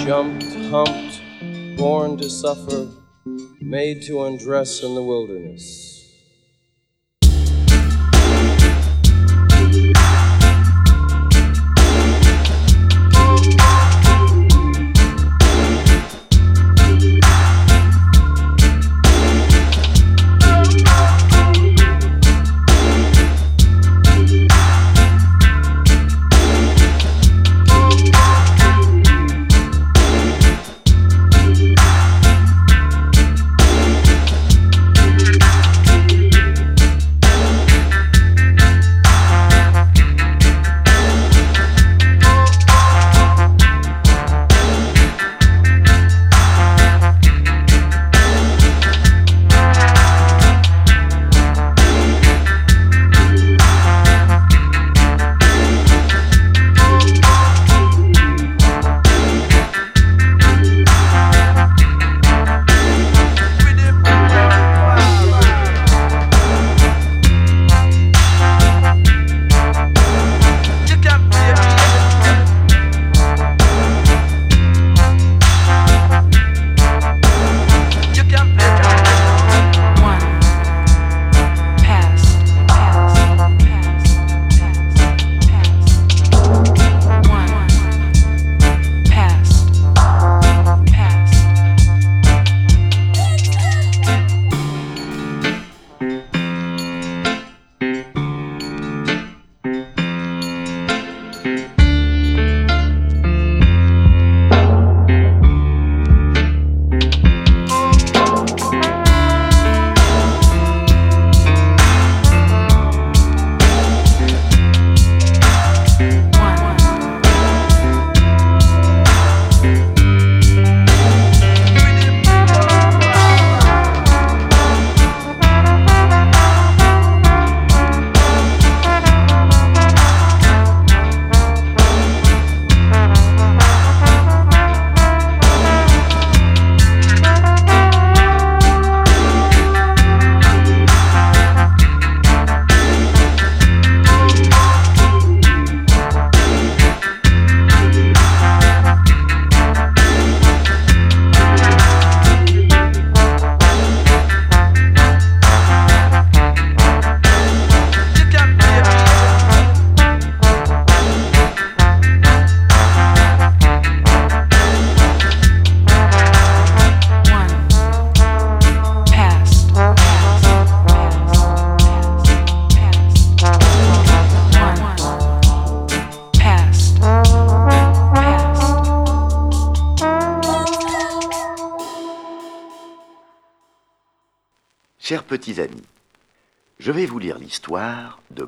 jumped, humped, born to suffer, made to undress in the wilderness. Chers petits amis, je vais vous lire l'histoire de...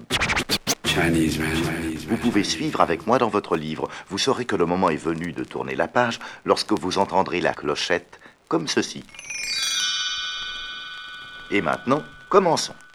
Vous pouvez suivre avec moi dans votre livre. Vous saurez que le moment est venu de tourner la page lorsque vous entendrez la clochette comme ceci. Et maintenant, commençons.